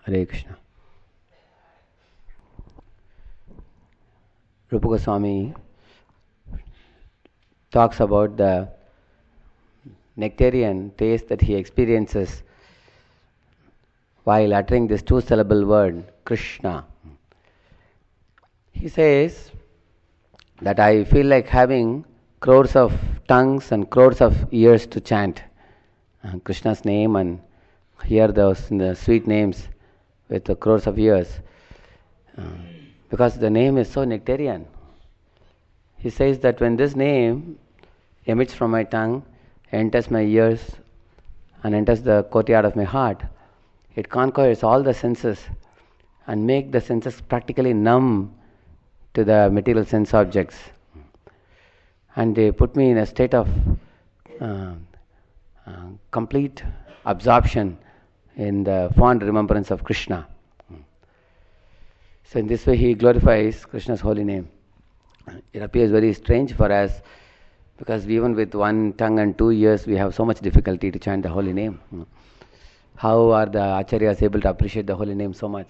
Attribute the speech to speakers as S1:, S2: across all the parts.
S1: Hare Krishna. Rupa Goswami talks about the nectarian taste that he experiences while uttering this two-syllable word, Krishna. He says that I feel like having crores of tongues and crores of ears to chant Krishna's name and hear those the sweet names with the crores of ears. Because the name is so nectarian. He says that when this name emits from my tongue, enters my ears, and enters the courtyard of my heart, it conquers all the senses and make the senses practically numb to the material sense objects. And they put me in a state of complete absorption in the fond remembrance of Krishna. So in this way he glorifies Krishna's holy name. It appears very strange for us because even with one tongue and 2 ears we have so much difficulty to chant the holy name. How are the acharyas able to appreciate the holy name so much?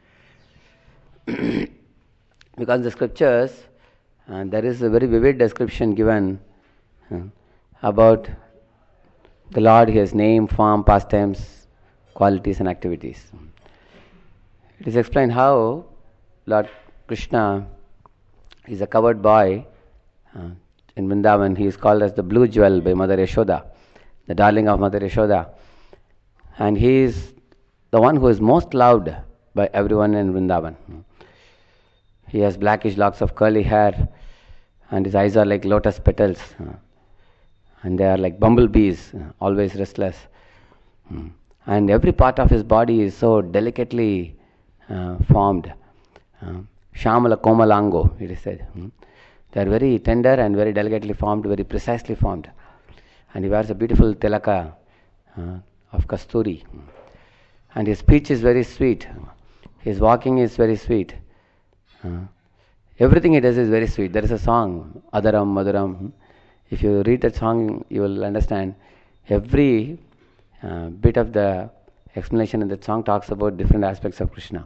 S1: Because in the scriptures there is a very vivid description given about the Lord, His name, form, pastimes, qualities and activities. It is explained how Lord Krishna is a covered boy in Vrindavan. He is called as the blue jewel by Mother Yashoda, the darling of Mother Yashoda. And he is the one who is most loved by everyone in Vrindavan. He has blackish locks of curly hair and his eyes are like lotus petals and they are like bumblebees, always restless. And every part of his body is so delicately formed. Shamala Komalango, it is said. They are very tender and very delicately formed, very precisely formed. And he wears a beautiful tilaka of kasturi. And his speech is very sweet. His walking is very sweet. Everything he does is very sweet. There is a song, Adaram Maduram. If you read that song, you will understand every bit of the explanation in that song talks about different aspects of Krishna.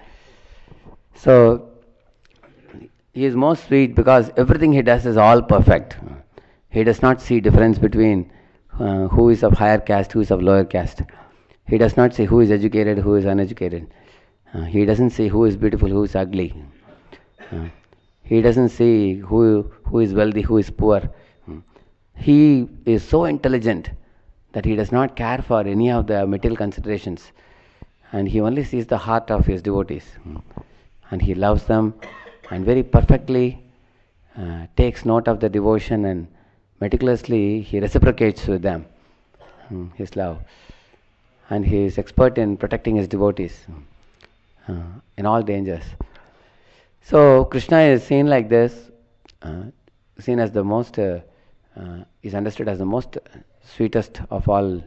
S1: So, he is most sweet because everything he does is all perfect. He does not see difference between who is of higher caste, who is of lower caste. He does not say who is educated, who is uneducated. He doesn't say who is beautiful, who is ugly. He doesn't see who is wealthy, who is poor. He is so intelligent that he does not care for any of the material considerations. And he only sees the heart of his devotees. And he loves them and very perfectly takes note of the devotion and meticulously he reciprocates with them his love. And he is expert in protecting his devotees in all dangers. So Krishna is seen like this, seen as the most, is understood as the most sweetest of all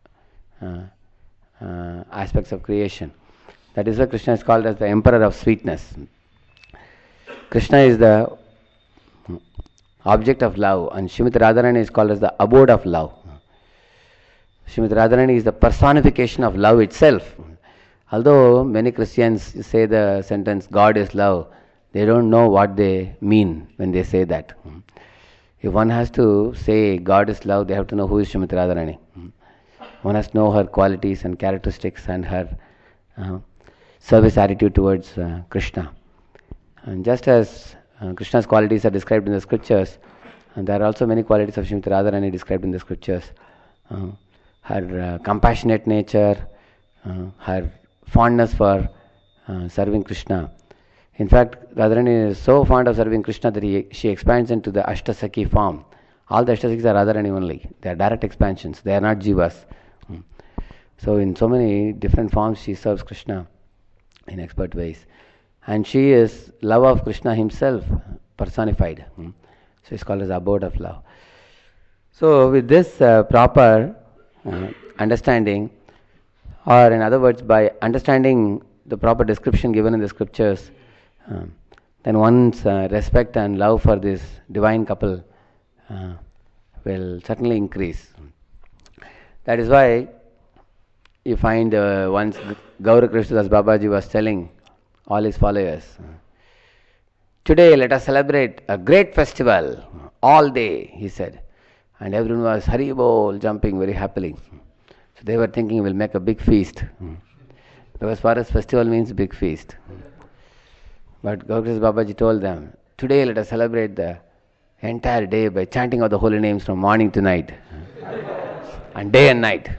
S1: aspects of creation. That is why Krishna is called as the emperor of sweetness. Krishna is the object of love and Srimati Radharani is called as the abode of love. Srimati Radharani is the personification of love itself. Although many Christians say the sentence God is love, they don't know what they mean when they say that. If one has to say God is love, they have to know who is Srimati Radharani. One has to know her qualities and characteristics and her service attitude towards Krishna. And just as Krishna's qualities are described in the scriptures, and there are also many qualities of Srimati Radharani described in the scriptures. Her compassionate nature, her fondness for serving Krishna. In fact, Radharani is so fond of serving Krishna that she expands into the Ashtasakhi form. All the Ashtasakis are Radharani only. They are direct expansions. They are not Jivas. So in so many different forms she serves Krishna in expert ways. And she is love of Krishna himself personified. So it's called as abode of love. So with this proper understanding, or in other words, by understanding the proper description given in the scriptures, then one's respect and love for this divine couple will certainly increase. That is why you find once Gaura Krishnadas Babaji was telling all his followers, today let us celebrate a great festival all day, he said. And everyone was Hari Bol, jumping very happily. So they were thinking we'll make a big feast. Because for us festival means big feast. But Gaura Krishnadas Babaji told them, today let us celebrate the entire day by chanting of the holy names from morning to night. And day and night.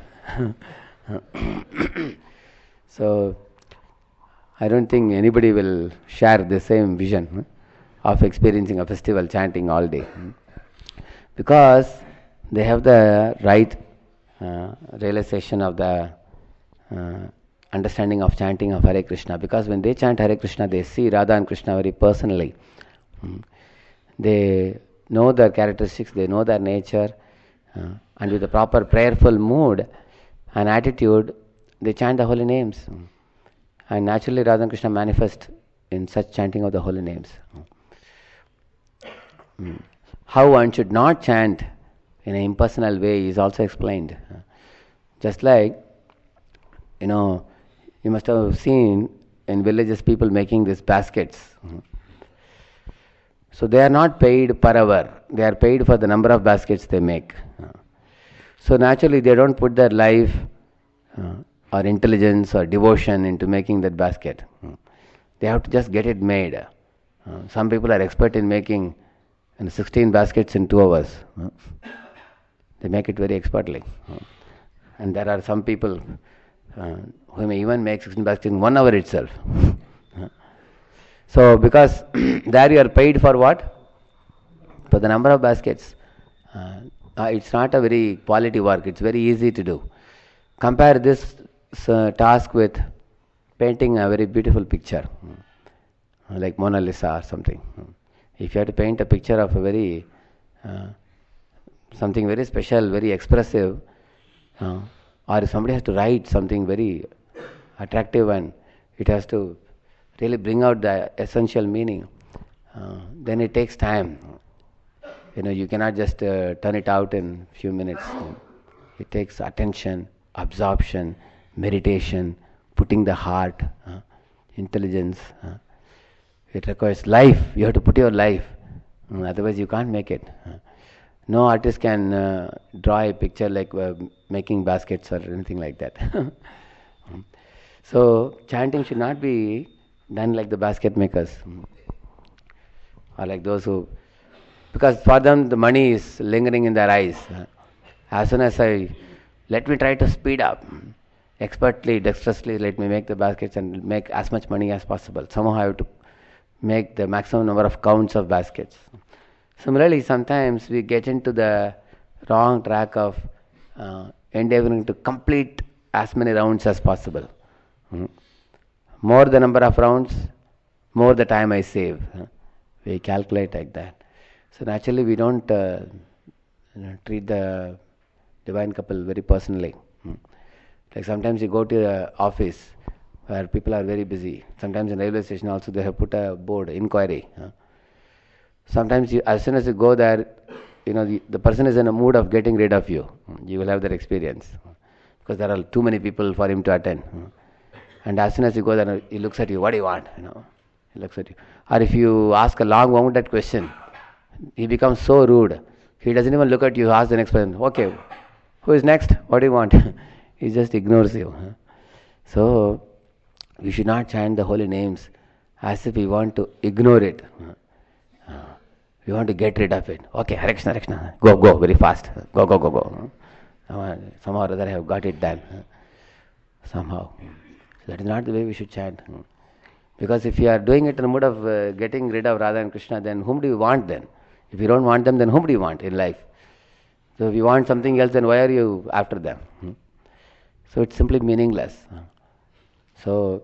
S1: So I don't think anybody will share the same vision of experiencing a festival chanting all day, because they have the right realization of the understanding of chanting of Hare Krishna. Because when they chant Hare Krishna, they see Radha and Krishna very personally. They know their characteristics, they know their nature, and with a proper prayerful mood and attitude, they chant the holy names. And naturally Radha and Krishna manifest in such chanting of the holy names. How one should not chant in an impersonal way is also explained. Just like, you must have seen in villages people making these baskets. So they are not paid per hour, they are paid for the number of baskets they make. So naturally they don't put their life or intelligence or devotion into making that basket. They have to just get it made. Some people are expert in making 16 baskets in 2 hours. They make it very expertly. And there are some people who may even make 16 baskets in 1 hour itself. So because there you are paid for what? For the number of baskets. It's not a very quality work, it's very easy to do. Compare this task with painting a very beautiful picture, like Mona Lisa or something. If you have to paint a picture of a very something very special, very expressive, or if somebody has to write something very attractive and it has to really bring out the essential meaning, then it takes time. You cannot just turn it out in few minutes. It takes attention, absorption, meditation, putting the heart, intelligence. It requires life. You have to put your life. Otherwise you can't make it. No artist can draw a picture like making baskets or anything like that. So chanting should not be done like the basket makers, or like those who, because for them the money is lingering in their eyes. As soon as let me try to speed up, expertly, dexterously, let me make the baskets and make as much money as possible. Somehow I have to make the maximum number of counts of baskets. Similarly, sometimes we get into the wrong track of endeavoring to complete as many rounds as possible. More the number of rounds, more the time I save. We calculate like that. So naturally we don't treat the divine couple very personally. Like sometimes you go to the office where people are very busy. Sometimes in railway station also they have put a board, inquiry. Sometimes as soon as you go there, the person is in a mood of getting rid of you. You will have that experience. Because there are too many people for him to attend. And as soon as you go there, he looks at you, what do you want? He looks at you. Or if you ask a long wounded question, he becomes so rude. He doesn't even look at you, ask the next person, okay, who is next? What do you want? He just ignores you. So, we should not chant the holy names as if we want to ignore it. We want to get rid of it. Okay, Hare Krishna, Hare Krishna. Go, very fast. Go. Somehow or other I have got it done. Somehow. So that is not the way we should chant. Because if you are doing it in the mood of getting rid of Radha and Krishna, then whom do you want then? If you don't want them, then whom do you want in life? So if you want something else, then why are you after them? So it's simply meaningless. So,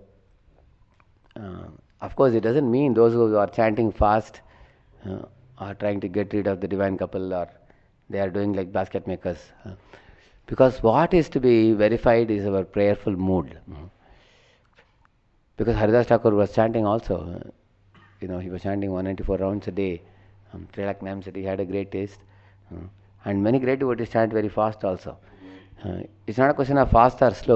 S1: of course, it doesn't mean those who are chanting fast are trying to get rid of the divine couple, or they are doing like basket makers. Because what is to be verified is our prayerful mood. Because Haridas Thakur was chanting also. He was chanting 194 rounds a day, 3 lakh names a day. He had a great taste. And many great devotees chant very fast also. It's not a question of fast or slow.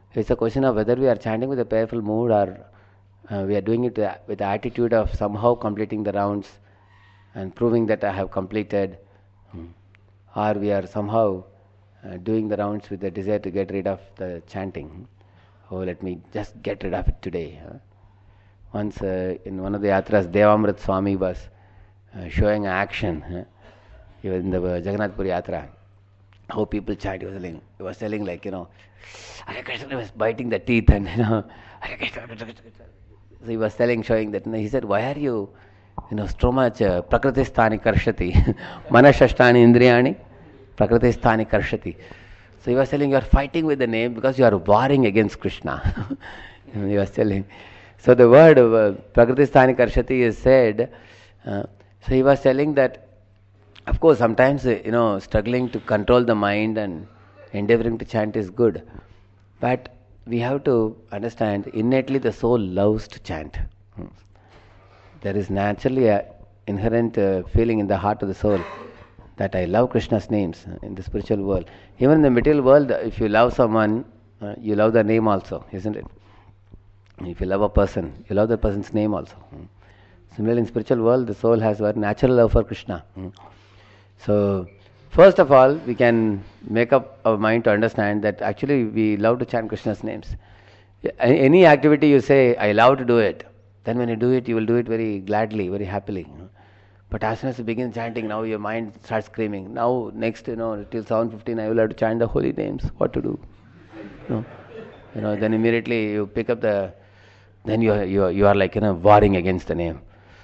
S1: It's a question of whether we are chanting with a prayerful mood or we are doing it with the attitude of somehow completing the rounds and proving that I have completed, or we are somehow doing the rounds with the desire to get rid of the chanting. Oh, let me just get rid of it today. Once in one of the yatras, Devamrit Swami was showing action. He was in the Jagannath Puri Yatra. How people chant. He was telling like, Hare Krishna, he was biting the teeth and, Hare Krishna. So he was telling, showing that, he said, why are you, so much prakritisthani karshati, manashashtani indriyani, prakritisthani karshati. So he was telling, you are fighting with the name because you are warring against Krishna. He was telling. So the word prakritisthani karshati is said. So he was telling that, of course, sometimes, struggling to control the mind and endeavoring to chant is good. But we have to understand, innately the soul loves to chant. There is naturally an inherent feeling in the heart of the soul that I love Krishna's names in the spiritual world. Even in the material world, if you love someone, you love their name also, isn't it? If you love a person, you love the person's name also. Similarly, in spiritual world, the soul has a natural love for Krishna. So, first of all, we can make up our mind to understand that actually we love to chant Krishna's names. Any activity you say, I love to do it, then when you do it, you will do it very gladly, very happily. But as soon as you begin chanting, now your mind starts screaming. Now, next, till 7:15, I will have to chant the holy names. What to do? Then immediately you pick up then you are like, warring against the name.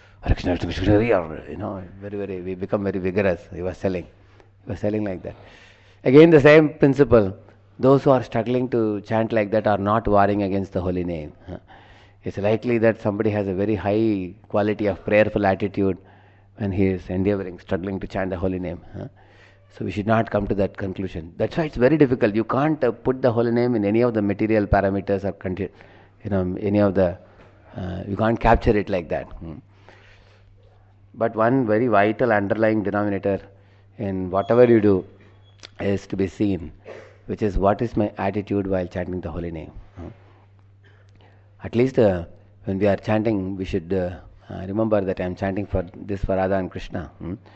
S1: We become very vigorous. He was telling like that. Again, the same principle. Those who are struggling to chant like that are not warring against the holy name. It's likely that somebody has a very high quality of prayerful attitude when he is endeavoring, struggling to chant the holy name. So we should not come to that conclusion. That's why it's very difficult. You can't put the holy name in any of the material parameters or any of the. You can't capture it like that. But one very vital underlying denominator in whatever you do is to be seen, which is what is my attitude while chanting the holy name. At least when we are chanting, we should remember that I am chanting for Radha and Krishna.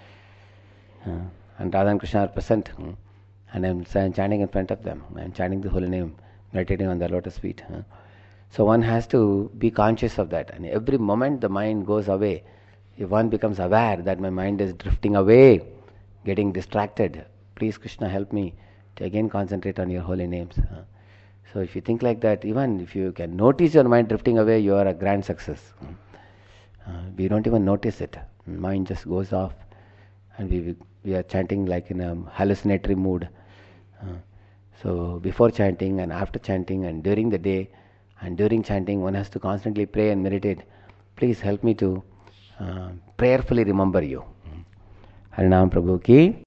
S1: And Radha and Krishna are present. And I am chanting in front of them. I am chanting the holy name, meditating on the lotus feet. So one has to be conscious of that. And every moment the mind goes away. If one becomes aware that my mind is drifting away, getting distracted, please Krishna help me to again concentrate on your holy names. So if you think like that, even if you can notice your mind drifting away, you are a grand success. We don't even notice it. Mind just goes off and we are chanting like in a hallucinatory mood. So before chanting and after chanting and during the day and during chanting, one has to constantly pray and meditate. Please help me to prayerfully remember you. Harinam Prabhu ki